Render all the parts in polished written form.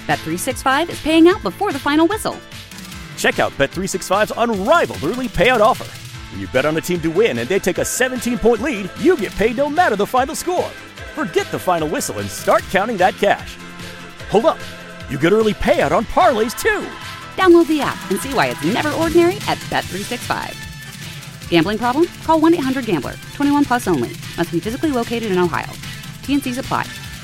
Bet365 is paying out before the final whistle. Check out Bet365's unrivaled early payout offer. When you bet on a team to win and they take a 17-point lead, you get paid no matter the final score. Forget the final whistle and start counting that cash. Hold up. You get early payout on parlays, too. Download the app and see why it's never ordinary at Bet365. Gambling problem? Call 1-800-GAMBLER. 21 plus only. Must be physically located in Ohio. T&Cs apply.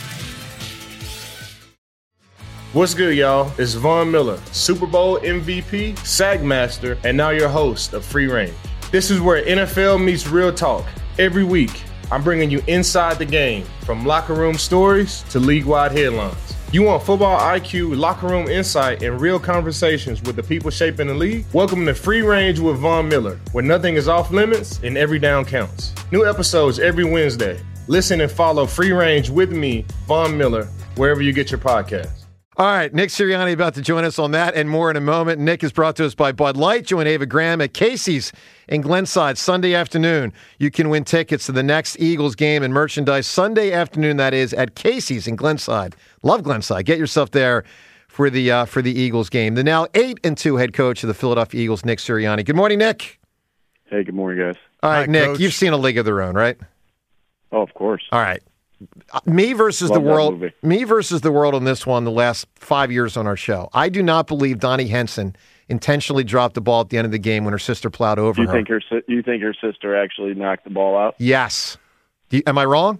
What's good, y'all? It's Von Miller, Super Bowl MVP, Sack Master, and now your host of Free Range. This is where NFL meets real talk. Every week, I'm bringing you inside the game, from locker room stories to league-wide headlines. You want football IQ, locker room insight, and real conversations with the people shaping the league? Welcome to Free Range with Von Miller, where nothing is off limits and every down counts. New episodes every Wednesday. Listen and follow Free Range with me, Von Miller, wherever you get your podcasts. All right, Nick Sirianni about to join us on that and more in a moment. Nick is brought to us by Bud Light. Join Ava Graham at Casey's in Glenside Sunday afternoon. You can win tickets to the next Eagles game and merchandise Sunday afternoon, that is, at Casey's in Glenside. Love Glenside. Get yourself there for the Eagles game. The now 8-2 head coach of the Philadelphia Eagles, Nick Sirianni. Good morning, Nick. Hey, good morning, guys. All right, Hi, Nick, Coach. You've seen A League of Their Own, right? Oh, of course. All right. Me versus Love the that world. movie. Me versus the world on this one. The last 5 years on our show. I do not believe Donnie Henson intentionally dropped the ball at the end of the game when her sister plowed over You her. think her sister actually knocked the ball out? Yes. Am I wrong?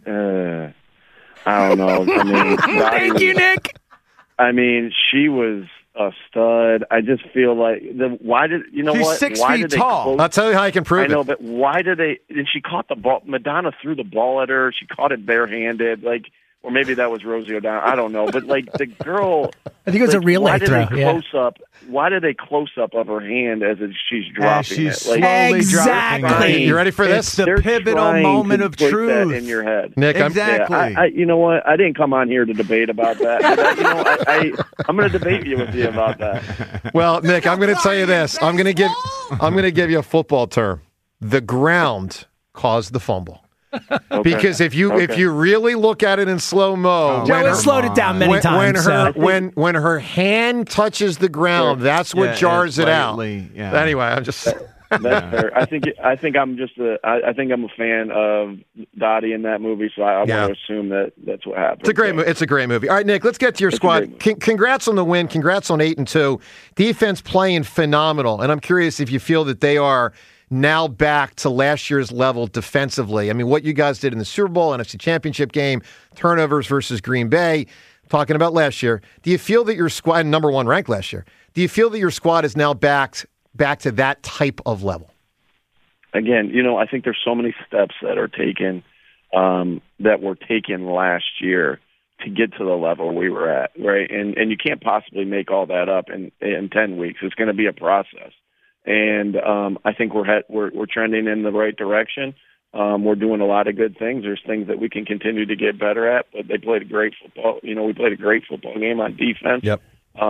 I don't know. I mean, Thank you, Nick. I mean, she was a stud. I just feel like why did you know She's what? 6 Why feet did they tall. close- I'll tell you how I can prove I know, it. but why did they? And she caught the ball. Madonna threw the ball at her. She caught it barehanded, or maybe that was Rosie O'Donnell. I don't know, but the girl. I think it was a relay throw. Why did they close up of her hand as if she's dropping she's it? slowly Exactly. dropping it. You ready for this? It's the They're pivotal trying moment to of put truth. that in your head. Nick, Exactly. Yeah, you know what? I didn't come on here to debate about that. But I'm going to debate with you about that. well, Nick, I'm going to tell you this. I'm going to give you a football term. The ground caused the fumble. Okay. Because if you really look at it in slow mo, Joe has slowed it down many times. when her hand touches the ground, that's what jars it out. Yeah. Anyway, I'm just That's fair. I think I'm a fan of Dottie in that movie, so I want to assume that's what happened. It's a great movie. All right, Nick, let's get to your squad. Congrats on the win. Congrats on 8-2. Defense playing phenomenal, and I'm curious if you feel that they are now back to last year's level defensively. I mean, what you guys did in the Super Bowl, NFC Championship game, turnovers versus Green Bay, talking about last year. Do you feel that your squad, number one ranked last year, do you feel that your squad is now back to that type of level? Again, I think there's so many steps that are taken that were taken last year to get to the level we were at, right? And you can't possibly make all that up in 10 weeks. It's going to be a process. And I think we're trending in the right direction. We're doing a lot of good things. There's things that we can continue to get better at, but they played a great football. We played a great football game on defense. Yep.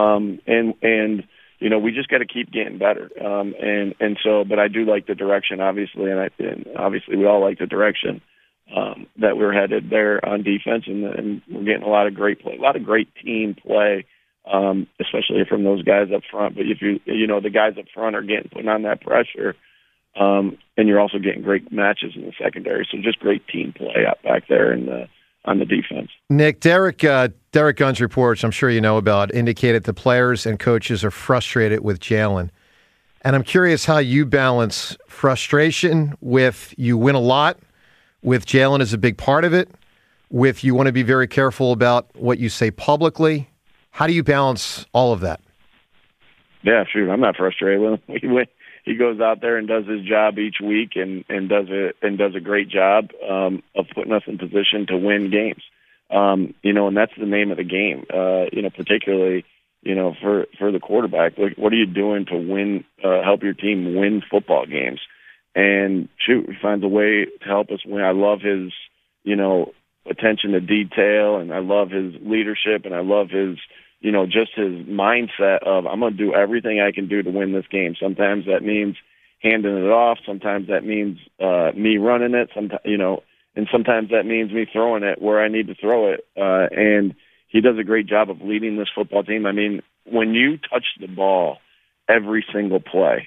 And we just got to keep getting better. But I do like the direction, obviously, and obviously we all like the direction that we're headed there on defense, and we're getting a lot of great play, a lot of great team play. Especially from those guys up front. But if the guys up front are putting on that pressure, and you're also getting great matches in the secondary. So just great team play out back there on the defense. Nick, Derek Gunn's reports, I'm sure you know about, indicated the players and coaches are frustrated with Jalen. And I'm curious how you balance frustration with you win a lot, with Jalen as a big part of it, with you want to be very careful about what you say publicly. How do you balance all of that? Yeah, shoot, I'm not frustrated with him. He goes out there and does his job each week and does a great job of putting us in position to win games. And that's the name of the game. Particularly, for the quarterback, like, what are you doing to win? Help your team win football games. And shoot, he finds a way to help us win. I love his, attention to detail, and I love his leadership, and I love his, just his mindset of, I'm going to do everything I can do to win this game. Sometimes that means handing it off. Sometimes that means me running it. Sometimes, and sometimes that means me throwing it where I need to throw it. And he does a great job of leading this football team. I mean, when you touch the ball every single play,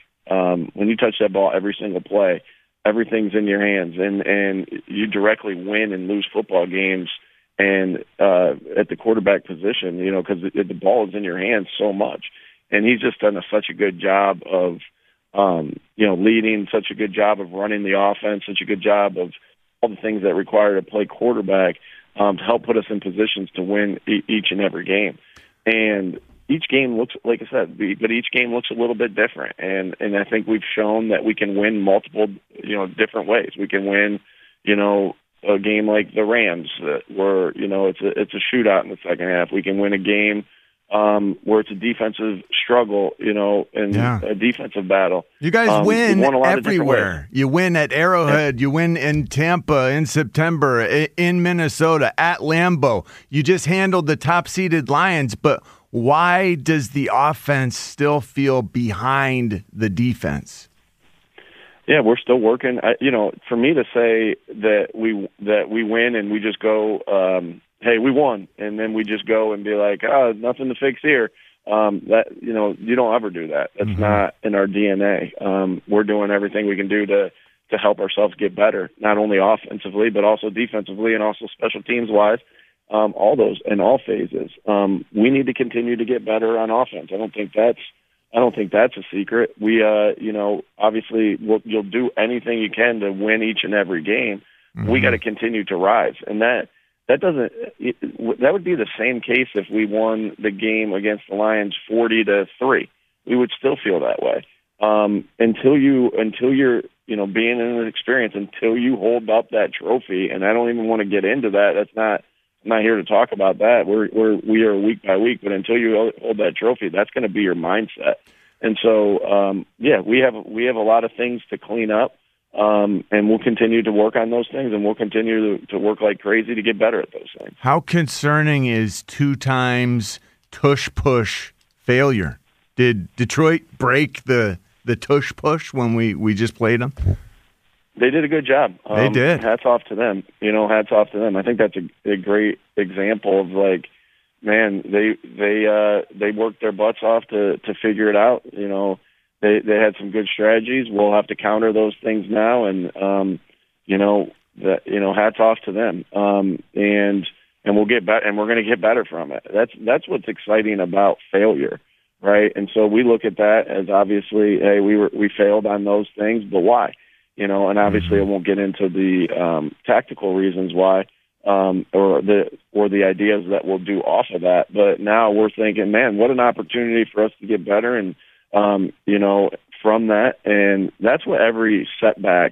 everything's in your hands, and you directly win and lose football games. And at the quarterback position, because the ball is in your hands so much, and he's just done such a good job of, leading, such a good job of running the offense, such a good job of all the things that require to play quarterback to help put us in positions to win each and every game. And each game looks, like I said, but each game looks a little bit different. And I think we've shown that we can win multiple, different ways. We can win, a game like the Rams, where it's a shootout in the second half. We can win a game where it's a defensive struggle, and a defensive battle. You guys win everywhere. You win at Arrowhead. You win in Tampa in September, in Minnesota, at Lambeau. You just handled the top-seeded Lions, but why does the offense still feel behind the defense? Yeah, we're still working. For me to say that we win and we just go, hey, we won, and then we just go and be like, oh, nothing to fix here. You don't ever do that. That's not in our DNA. We're doing everything we can do to help ourselves get better, not only offensively but also defensively and also special teams wise. All those in all phases. We need to continue to get better on offense. I don't think that's a secret. We, obviously you'll do anything you can to win each and every game. We got to continue to rise, and that would be the same case if we won the game against the Lions 40-3. We would still feel that way until you're being in an experience, until you hold up that trophy. And I don't even want to get into that. I'm not here to talk about that. We are week by week, but until you hold that trophy, that's going to be your mindset. And so, we have a lot of things to clean up, and we'll continue to work on those things, and we'll continue to work like crazy to get better at those things. How concerning is 2 times tush-push failure? Did Detroit break the tush-push when we just played them? They did a good job. They did. Hats off to them. Hats off to them. I think that's a great example of they worked their butts off to figure it out. They had some good strategies. We'll have to counter those things now, and hats off to them. And we'll get better, and we're going to get better from it. That's what's exciting about failure, right? And so we look at that as obviously, hey, we failed on those things, but why? And obviously I won't get into the tactical reasons why, or the ideas that we'll do off of that. But now we're thinking, man, what an opportunity for us to get better, and from that, and that's what every setback,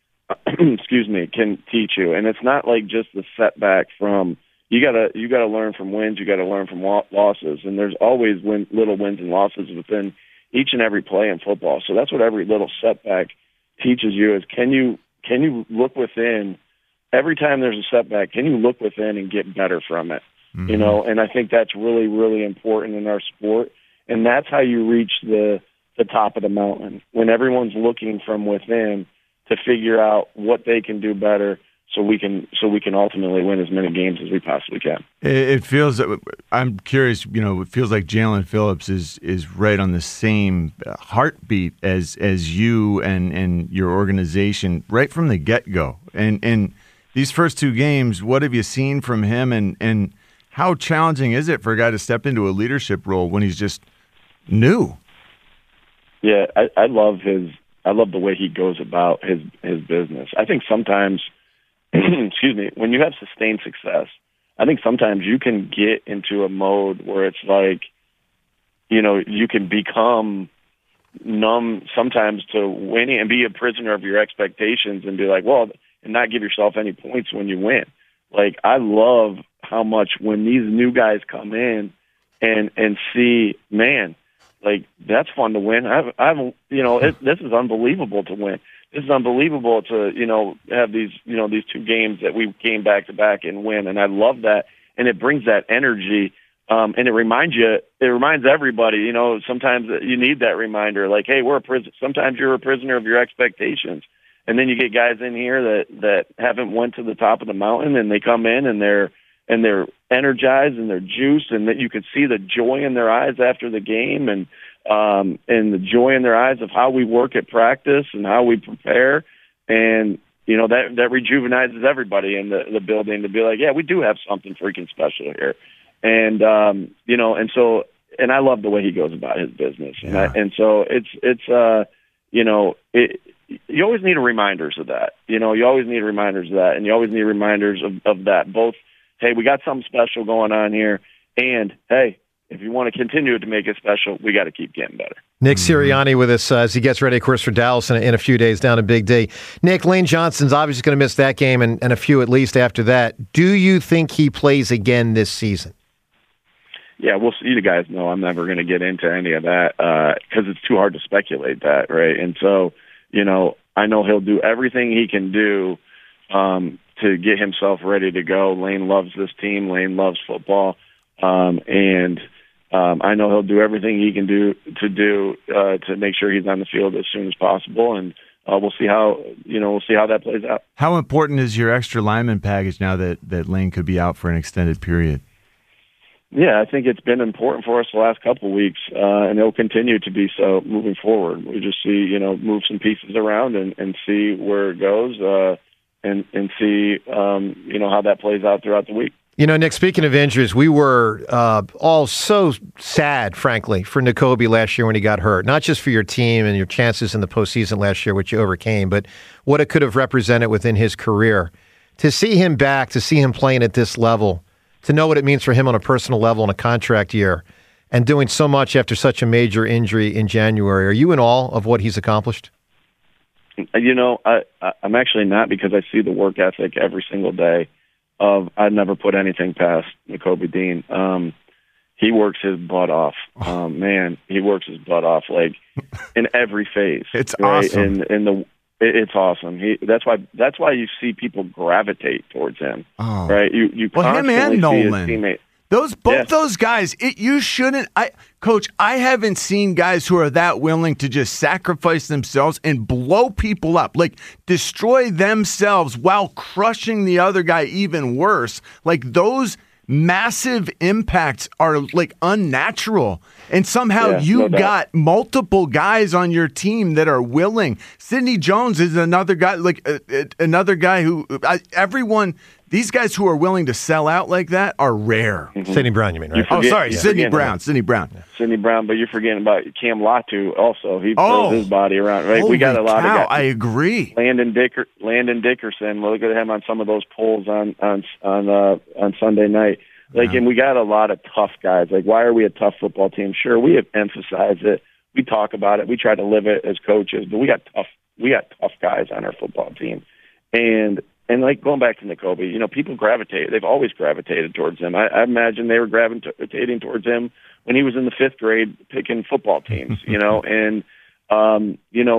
can teach you. And it's not like just the setback from you gotta learn from wins, you got to learn from losses, and there's always little wins and losses within each and every play in football. So that's what every little setback teaches you is can you look within every time there's a setback, can you look within and get better from it? And I think that's really, really important in our sport. And that's how you reach the top of the mountain, when everyone's looking from within to figure out what they can do better so we can ultimately win as many games as we possibly can. It feels, I'm curious, it feels like Jaelan Phillips is right on the same heartbeat as you and your organization right from the get-go. And these first 2 games, what have you seen from him, and how challenging is it for a guy to step into a leadership role when he's just new? Yeah, I love the way he goes about his business. I think sometimes, when you have sustained success, I think sometimes you can get into a mode where it's like, you can become numb sometimes to winning and be a prisoner of your expectations and be like, well, and not give yourself any points when you win. Like, I love how much when these new guys come in and see, man, like, that's fun to win. This is unbelievable to win. This is unbelievable to, have these 2 games that we came back to back and win. And I love that. And it brings that energy. And it reminds everybody, sometimes you need that reminder, like, hey, sometimes you're a prisoner of your expectations. And then you get guys in here that haven't went to the top of the mountain, and they come in and they're energized and they're juiced, and that you could see the joy in their eyes after the game, and the joy in their eyes of how we work at practice and how we prepare. And, you know, that rejuvenizes everybody in the building to be like, yeah, we do have something freaking special here. And, you know, and so, and I love the way he goes about his business. Yeah. And so it's you know, you always need reminders of that. You know, you always need reminders of that, and you always need reminders of that. Both, hey, we got something special going on here, and, hey, if you want to continue to make it special, we got to keep getting better. Nick Sirianni with us as he gets ready, of course, for Dallas in a few days down in Big D. Nick, Lane Johnson's obviously going to miss that game and a few at least after that. Do you think he plays again this season? Yeah, we'll see. You guys know I'm never going to get into any of that because it's too hard to speculate that, right? And so, you know, I know he'll do everything he can do to get himself ready to go. Lane loves this team. Lane loves football. And I know he'll do everything he can do to make sure he's on the field as soon as possible. And we'll see how that plays out. How important is your extra lineman package now that Lane could be out for an extended period? Yeah, I think it's been important for us the last couple of weeks, and it'll continue to be so moving forward. We just see, you know, move some pieces around and see where it goes, and see, you know, how that plays out throughout the week. You know, Nick, speaking of injuries, we were all so sad, frankly, for Nakobe last year when he got hurt. Not just for your team and your chances in the postseason last year, which you overcame, but what it could have represented within his career. To see him back, to see him playing at this level, to know what it means for him on a personal level in a contract year, and doing so much after such a major injury in January. Are you in awe of what he's accomplished? You know, I'm actually not, because I see the work ethic every single day. I'd never put anything past Nakobe Dean. He works his butt off. Man, he works his butt off, like, in every phase. It's right? awesome. It's awesome. That's why you see people gravitate towards him. Oh. Right? You him and Nolan. See his teammate. Those guys. You shouldn't. Coach, I haven't seen guys who are that willing to just sacrifice themselves and blow people up, like destroy themselves while crushing the other guy even worse. Like, those massive impacts are like unnatural, and somehow you got multiple guys on your team that are willing. Sidney Jones is another guy, like another guy who everyone. These guys who are willing to sell out like that are rare. Mm-hmm. Sidney Brown, you mean, right? Sidney Brown. Sidney Brown, but you're forgetting about Cam Latu also. He throws his body around. Right? We got a lot of guys. I agree. Landon Dickerson. Look at him on some of those polls on Sunday night. Like, and we got a lot of tough guys. Like, why are we a tough football team? Sure, we have emphasized it. We talk about it. We try to live it as coaches. But we got tough guys on our football team. And like, going back to Nakobe, you know, people gravitate. They've always gravitated towards him. I imagine they were gravitating towards him when he was in the 5th grade picking football teams, you know, and, you know,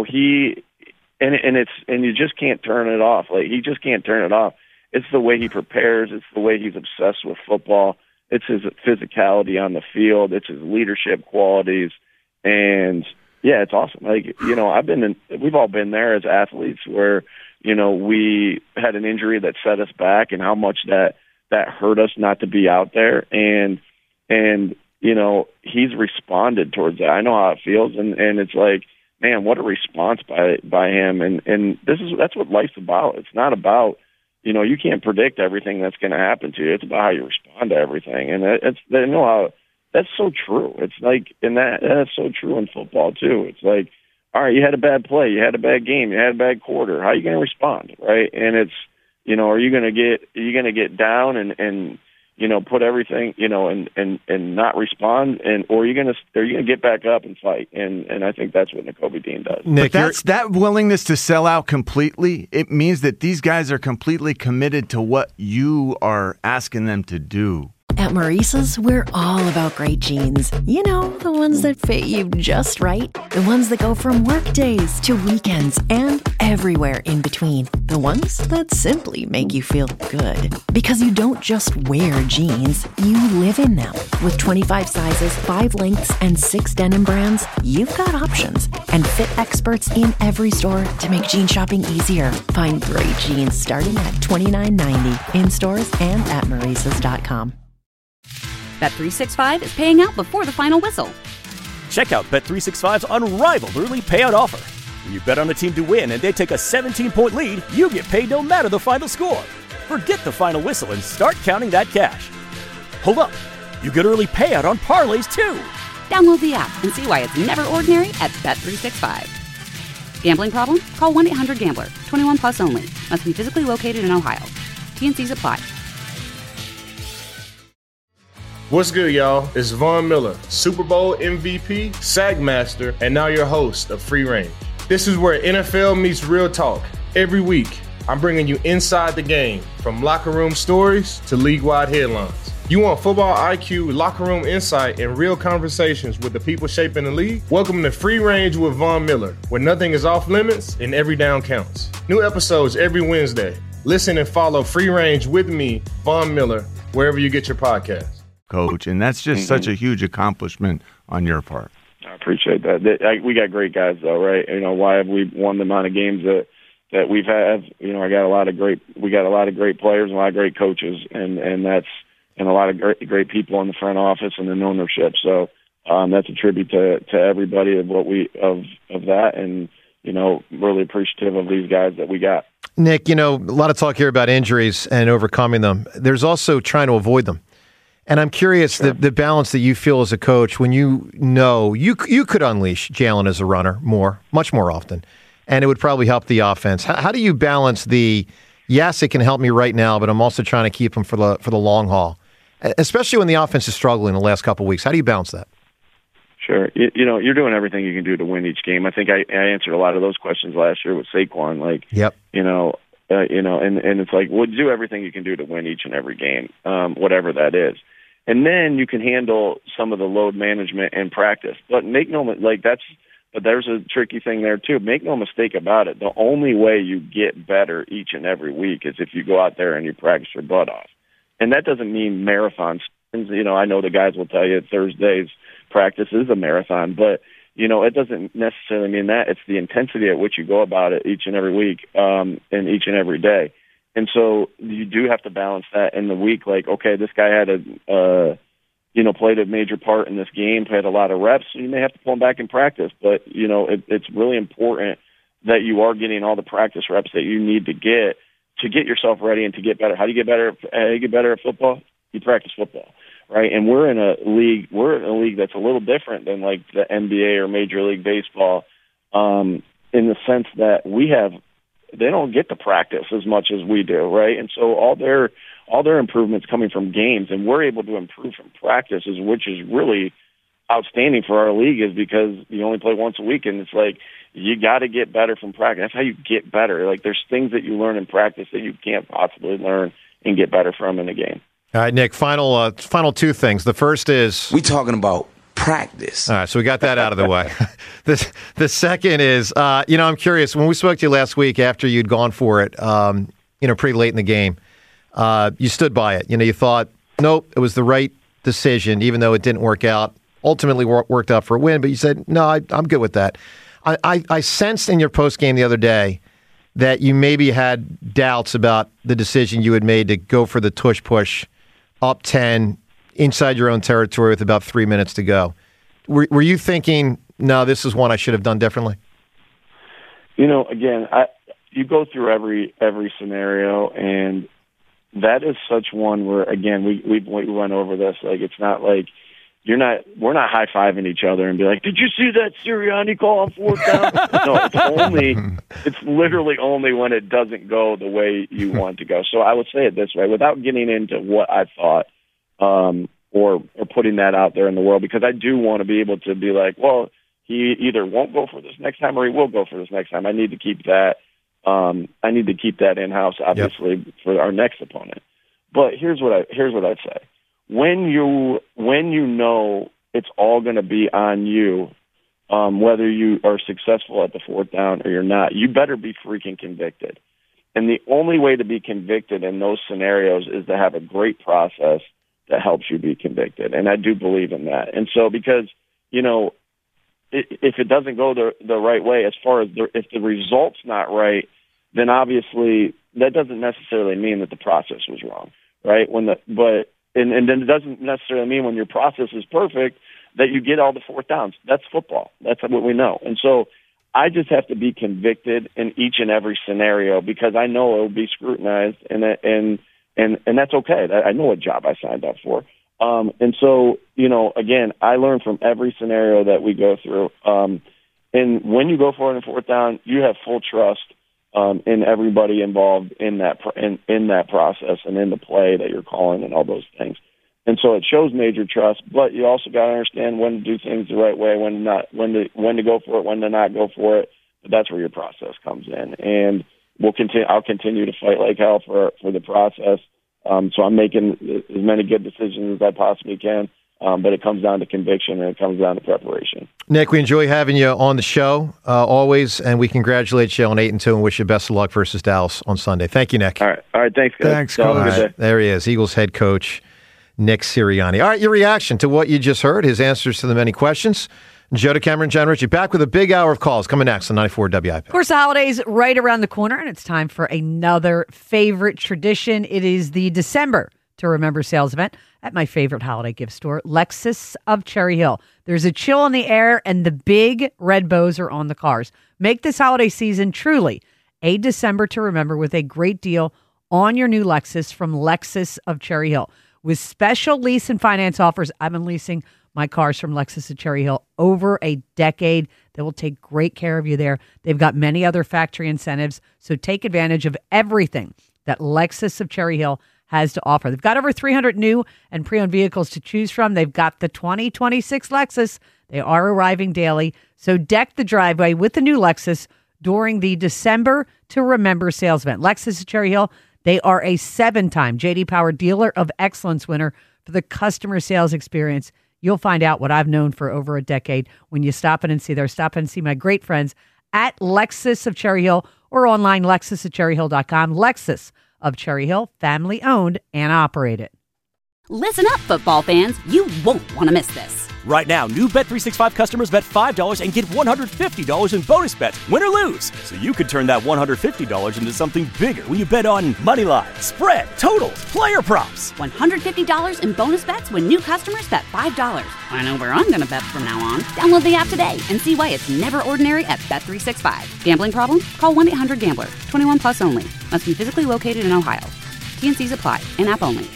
and you just can't turn it off. Like, he just can't turn it off. It's the way he prepares. It's the way he's obsessed with football. It's his physicality on the field. It's his leadership qualities. And yeah, it's awesome. Like, you know, we've all been there as athletes where, you know, we had an injury that set us back, and how much that hurt us not to be out there. And you know, he's responded towards that. I know how it feels, and it's like, man, what a response by him. And that's what life's about. It's not about, you know, you can't predict everything that's going to happen to you. It's about how you respond to everything. And they know how that's so true. It's like, and that's so true in football too. It's like, all right, you had a bad play, you had a bad game, you had a bad quarter. How are you going to respond, right? And it's, you know, are you going to get down and you know, put everything, you know, and not respond, or are you going to get back up and fight? And I think that's what Nakobe Dean does. Nick, but that's that willingness to sell out completely. It means that these guys are completely committed to what you are asking them to do. At Maurice's, we're all about great jeans. You know, the ones that fit you just right. The ones that go from work days to weekends and everywhere in between. The ones that simply make you feel good. Because you don't just wear jeans, you live in them. With 25 sizes, 5 lengths, and 6 denim brands, you've got options. And fit experts in every store to make jean shopping easier. Find great jeans starting at $29.90 in stores and at Maurices.com. Bet365 is paying out before the final whistle. Check out Bet365's unrivaled early payout offer. When you bet on a team to win and they take a 17-point lead, you get paid no matter the final score. Forget the final whistle and start counting that cash. Hold up. You get early payout on parlays, too. Download the app and see why it's never ordinary at Bet365. Gambling problem? Call 1-800-GAMBLER. 21 plus only. Must be physically located in Ohio. T&Cs apply. What's good, y'all? It's Von Miller, Super Bowl MVP, Sack Master, and now your host of Free Range. This is where NFL meets real talk. Every week, I'm bringing you inside the game, from locker room stories to league-wide headlines. You want football IQ, locker room insight, and real conversations with the people shaping the league? Welcome to Free Range with Von Miller, where nothing is off limits and every down counts. New episodes every Wednesday. Listen and follow Free Range with me, Von Miller, wherever you get your podcasts. Coach, and that's just such a huge accomplishment on your part. I appreciate that. We got great guys, though, right? You know, why have we won the amount of games that we've had? You know, we got a lot of great players and a lot of great coaches, and a lot of great people in the front office and in ownership. So that's a tribute to everybody of that, and you know, really appreciative of these guys that we got. Nick, you know, a lot of talk here about injuries and overcoming them. There's also trying to avoid them. And I'm curious, sure, the balance that you feel as a coach when you know you could unleash Jalen as a runner much more often, and it would probably help the offense. How do you balance yes, it can help me right now, but I'm also trying to keep him for the long haul, especially when the offense is struggling the last couple of weeks? How do you balance that? Sure. You know, you're doing everything you can do to win each game. I think I answered a lot of those questions last year with Saquon. Like, yep. And it's like, well, do everything you can do to win each and every game, whatever that is. And then you can handle some of the load management in practice. But but there's a tricky thing there too. Make no mistake about it. The only way you get better each and every week is if you go out there and you practice your butt off. And that doesn't mean marathons. You know, I know the guys will tell you Thursday's practice is a marathon, but you know, it doesn't necessarily mean that. It's the intensity at which you go about it each and every week, and each and every day. And so you do have to balance that in the week. Like, okay, this guy had played a major part in this game, played a lot of reps. So you may have to pull him back in practice, but you know, it's really important that you are getting all the practice reps that you need to get yourself ready and to get better. How do you get better? How do you get better at football? You practice football, right? And we're in a league that's a little different than like the NBA or Major League Baseball, in the sense that they don't get to practice as much as we do, right? And so all their improvements coming from games, and we're able to improve from practices, which is really outstanding for our league, is because you only play once a week, and it's like you got to get better from practice. That's how you get better. Like, there's things that you learn in practice that you can't possibly learn and get better from in a game. All right, Nick, final two things. The first is we talking about practice. All right, so we got that out of the way. The second is, I'm curious. When we spoke to you last week after you'd gone for it, pretty late in the game, you stood by it. You thought, nope, it was the right decision, even though it didn't work out. Ultimately worked out for a win, but you said, no, I'm good with that. I sensed in your postgame the other day that you maybe had doubts about the decision you had made to go for the tush push up 10 inside your own territory with about 3 minutes to go. Were you thinking, no, this is one I should have done differently? Again, you go through every scenario, and that is such one where, again, we went over this. Like, it's not like we're not high-fiving each other and be like, did you see that Sirianni call on fourth down? No, it's literally only when it doesn't go the way you want it to go. So I would say it this way, without getting into what I thought, or putting that out there in the world, because I do want to be able to be like, well, he either won't go for this next time or he will go for this next time. I need to keep that. I need to keep that in-house, obviously, for our next opponent. But here's what I'd say. When you know it's all going to be on you, whether you are successful at the fourth down or you're not, you better be freaking convicted. And the only way to be convicted in those scenarios is to have a great process that helps you be convicted. And I do believe in that. And so, because, if it doesn't go the right way, as far as if the result's not right, then obviously that doesn't necessarily mean that the process was wrong, right? But then it doesn't necessarily mean when your process is perfect that you get all the fourth downs. That's football. That's what we know. And so I just have to be convicted in each and every scenario because I know it will be scrutinized, and that's okay. I know what job I signed up for. And so, again, I learn from every scenario that we go through. And when you go for it in fourth down, you have full trust in everybody involved in that process and in the play that you're calling and all those things. And so it shows major trust, but you also got to understand when to do things the right way, when to go for it, when to not go for it. But that's where your process comes in, and I'll continue to fight like hell for the process. So I'm making as many good decisions as I possibly can, but it comes down to conviction and it comes down to preparation. Nick, we enjoy having you on the show always, and we congratulate you on 8-2 and wish you best of luck versus Dallas on Sunday. Thank you, Nick. All right, thanks, guys. Thanks, Coach. There he is, Eagles head coach Nick Sirianni. All right, your reaction to what you just heard, his answers to the many questions. Joe DeCamara, John Ritchie, back with a big hour of calls coming next on 94 WIP. Of course, the holiday's right around the corner, and it's time for another favorite tradition. It is the December to Remember sales event at my favorite holiday gift store, Lexus of Cherry Hill. There's a chill in the air, and the big red bows are on the cars. Make this holiday season truly a December to remember with a great deal on your new Lexus from Lexus of Cherry Hill. With special lease and finance offers, I've been leasing my cars from Lexus of Cherry Hill over a decade. They will take great care of you there. They've got many other factory incentives, so take advantage of everything that Lexus of Cherry Hill has to offer. They've got over 300 new and pre-owned vehicles to choose from. They've got the 2026 Lexus. They are arriving daily, so deck the driveway with the new Lexus during the December to Remember sales event. Lexus of Cherry Hill, they are a 7-time J.D. Power Dealer of Excellence winner for the customer sales experience. You'll find out what I've known for over a decade when you stop in and see there. Stop in and see my great friends at Lexus of Cherry Hill or online lexusofcherryhill.com. Lexus of Cherry Hill, family owned and operated. Listen up, football fans. You won't want to miss this. Right now, new Bet365 customers bet $5 and get $150 in bonus bets, win or lose. So you could turn that $150 into something bigger when you bet on moneyline, spread, totals, player props. $150 in bonus bets when new customers bet $5. I know where I'm going to bet from now on. Download the app today and see why it's never ordinary at Bet365. Gambling problem? Call 1-800-GAMBLER. 21 plus only. Must be physically located in Ohio. T&Cs apply. In-app only.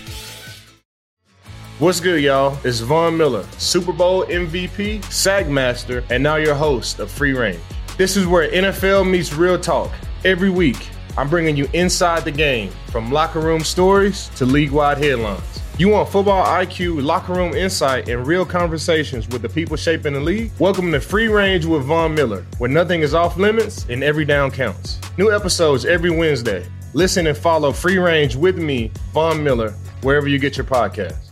What's good, y'all? It's Von Miller, Super Bowl MVP, SAG Master, and now your host of Free Range. This is where NFL meets real talk. Every week, I'm bringing you inside the game, from locker room stories to league-wide headlines. You want football IQ, locker room insight, and real conversations with the people shaping the league? Welcome to Free Range with Von Miller, where nothing is off limits and every down counts. New episodes every Wednesday. Listen and follow Free Range with me, Von Miller, wherever you get your podcasts.